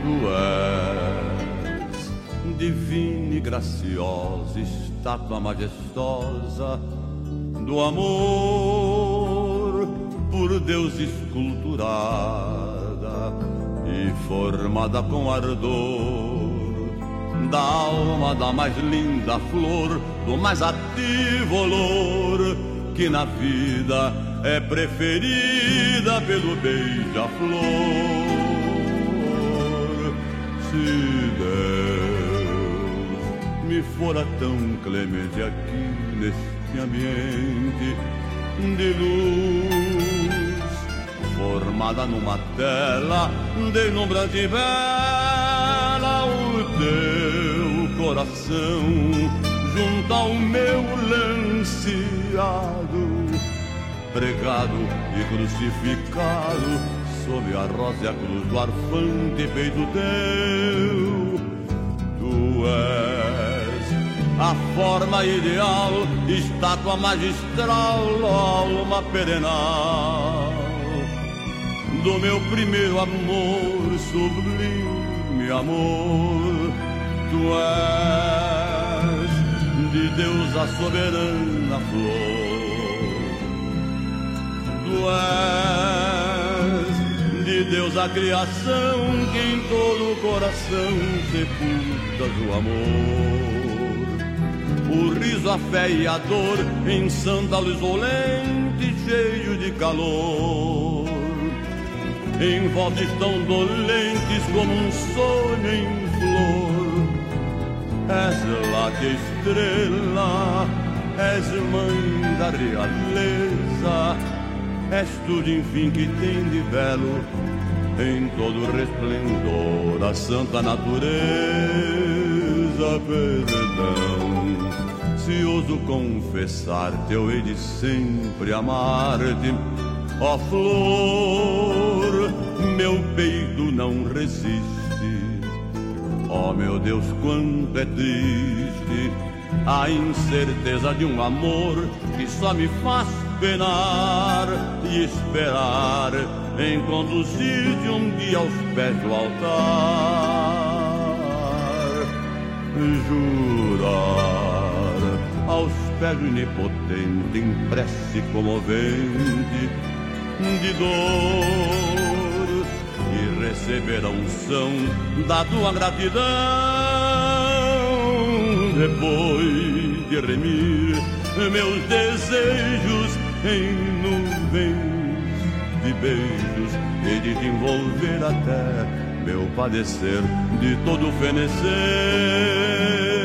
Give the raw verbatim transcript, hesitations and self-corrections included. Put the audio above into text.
Tu és divina e graciosa, estátua majestosa do amor, por Deus esculturada e formada com ardor da alma da mais linda flor, do mais ativo olor, que na vida é preferida pelo beija-flor. Se Deus me fora tão clemente aqui neste ambiente de luz, formada numa tela deslumbrante e bela, o teu coração junto ao meu lanceado, pregado e crucificado sob a rosa cruz do arfante peito teu. Tu és a forma ideal, estátua magistral, alma perenal do meu primeiro amor, sublime amor. Tu és de Deus a soberana flor, tu és de Deus a criação, que em todo o coração sepultas o amor. O riso, a fé e a dor em santa luz olente, cheio de calor. Em volta estão dolentes como um sonho em flor. És lá que estrela, és mãe da realeza, és tudo enfim que tem de belo em todo o resplendor da santa natureza. Perdão, se ouso confessar-te, eu hei de sempre amar-te, ó flor, meu peito não resiste. Ó meu Deus, quanto é triste a incerteza de um amor que só me faz penar e esperar em conduzir-te um dia aos pés do altar. Jurar aos pés do onipotente em prece comovente de dor e receber a unção da tua gratidão, depois de remir meus desejos em nuvens de beijos e de te envolver até meu padecer de todo fenecer.